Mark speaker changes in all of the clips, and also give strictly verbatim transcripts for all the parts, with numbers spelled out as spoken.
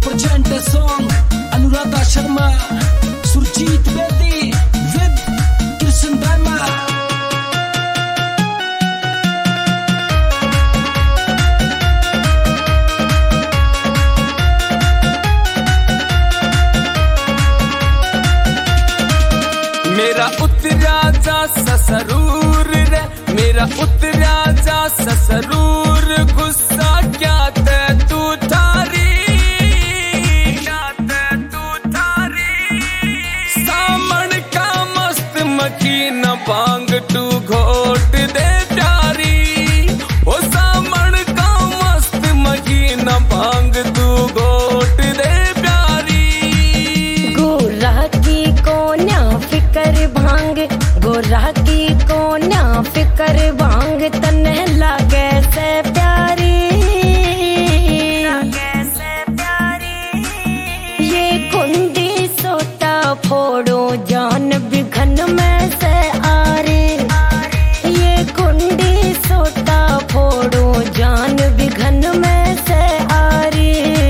Speaker 1: present a song Anuradha Sharma, Surjit Bedi with Krishna Dharma.
Speaker 2: मेरा उतरा जा ससरूर रे, मेरा उतरा जा ससरूर, गुस्सा क्या ते तू थारी, क्या ते तू थारी। सामन का मस्त मकीन बांग तू घोट दे प्यारी, ओ सामन का मस्त मकीन बांग तू घोट दे प्यारी।
Speaker 3: गोरा की कोन्या फिकर भांग, गोरा की कोन्या फिकर भांग, तने लागे से प्यारी, लागे से प्यारी। ये कुंडी सोटा फोड़ो जान बिघन में से आरे, ये कुंडी सोटा फोड़ो जान बिघन में से आरे।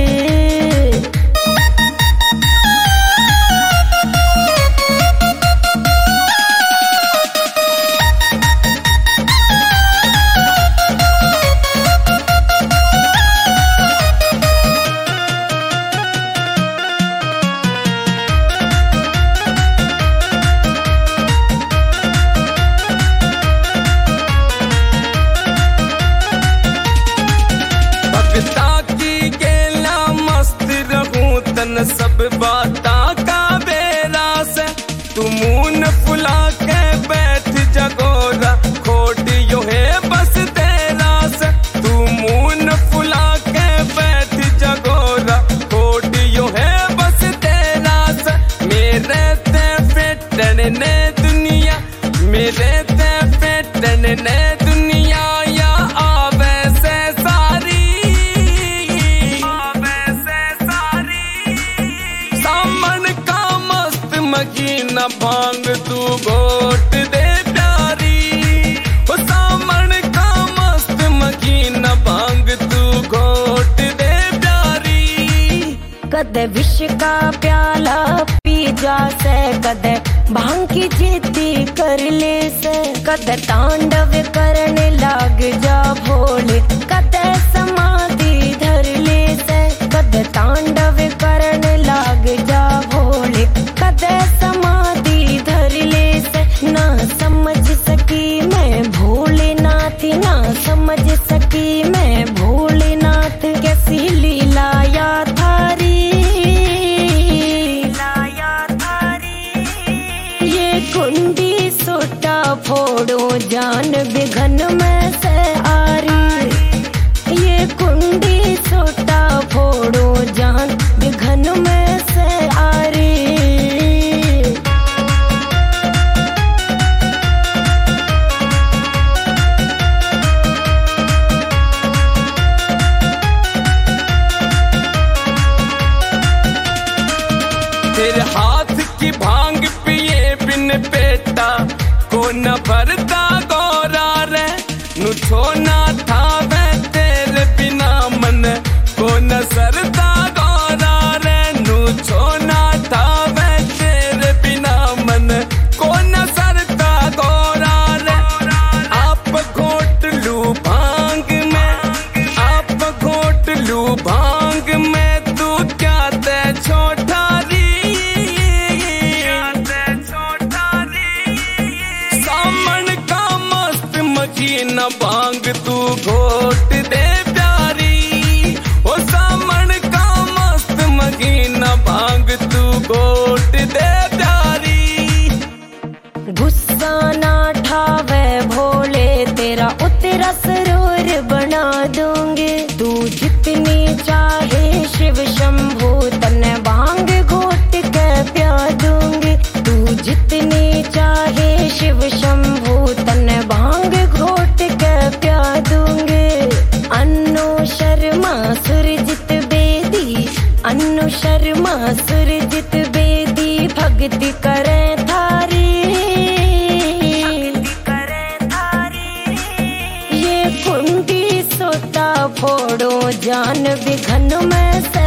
Speaker 2: सब बाता का बेरा से तू मुंह फुला के बैठ जगोरा, खोट यो है बस तेरा से। तू मुंह फुला के बैठ जगोरा, खोट यो है बस तेरा से। मेरे ते फेटन ने दुनिया, मेरे ते फेटन ने दुनिया, या आवे से सारी, मकीन भांग तू घोट दे प्यारी, ओ सामन का मस्त मकीन भांग तू घोट दे प्यारी।
Speaker 3: कदे विष का प्याला पी जा से, कदे भांग की जिद्दी कर ले से, कदे तांडव करने लाग जा भोले, कदे समाधि धर ले से, कदे तांडव करने लाग जा भोले, कदे समाधि धर ले से। ना समझ सकी मैं भोलेनाथ, ना समझ सकी मैं भोलेनाथ, कैसी लीला या थारी, लाया थारी। ये कुंडी सोटा फोड़ो जान बिघन में से आरी, ये कुंडी सोटा फोड़ो जान बिघन में से आरी।
Speaker 2: तेरे हाथ की भांग पिए बिन पेटा को न भरता गौरा रे, नु छोना था वे तेरे बिना मन को न सरता गौरा रे, नु छोना था वे तेरे बिना मन को न सरता गौरा रे। आप घोट लू भांग में, आप घोट लू भांग में, तू क्या ते छोटा न भांग तू घोट दे प्यारी, ओ सामन का मस्त मकीन भांग तू घोट दे प्यारी।
Speaker 3: गुस्सा ना ठावे भोले, तेरा उतरा सरोवर बना दूंगी, तू जितनी चाहे शिव शंभू, तने भांग घोट के प्या दूंगी, तू जितनी चाहे शिव शंभू, तने भांग घोट के प्या दूंगे। अन्नू शर्मा सुरजित बेदी, अन्नू शर्मा सुरजित बेदी, भक्ति करे थारी, भक्ति करे थारी। ये कुंडी सोता फोड़ो जान बिघन में से